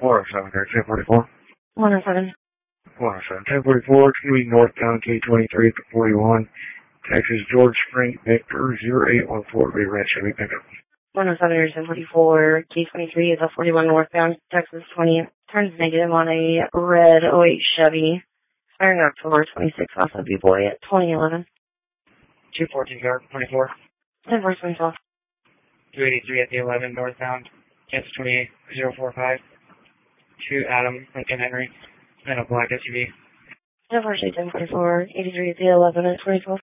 107, 1044. 107. 107, 1044, it's going to be northbound K23 at the 41. Texas, George Frank, Victor, 0814, be red Chevy pickup. 107, 1044, K23 is a 41 northbound, Texas 20, turns negative on a red 08 Chevy, expiring October 26th off of B-Boy at 2011. 214 car, 24. 10-4, 2012. 283 at the 11 northbound, Kansas 28045. 2 Adam, Lincoln Henry, and a black SUV. 10-4, 10-44, 83 at the 11 at 2012.